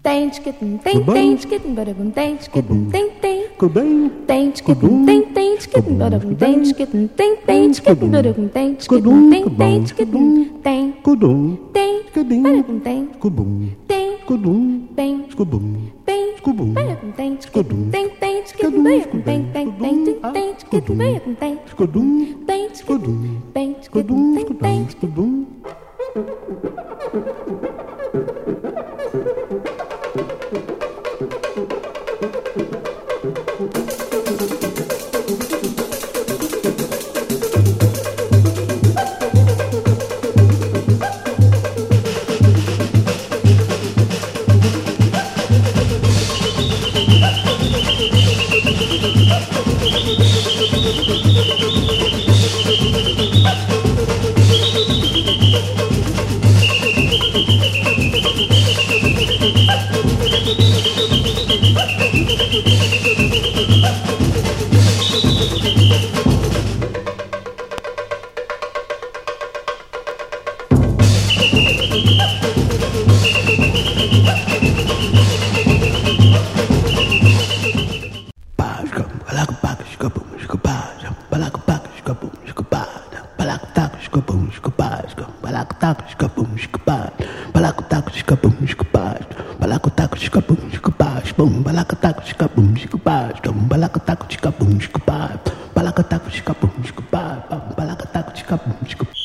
tem ticketum, tem ticketum, badabum, tem ticketum, tem Cubem, tem ticketum, tem ticketum, badabum, tem ticketum, tem ticketum, badabum, tem ticketum, tem ticketum, tem cudum, tem badabum, tem cubum, tem cudum, tem cubum, tem cubum, badabum, tem ticketum, tem ticketum, badabum, tem ticketum, badabum, tem cudum, tem ticketum, tem cudum, ticketum, tem cudum. Balaka taco,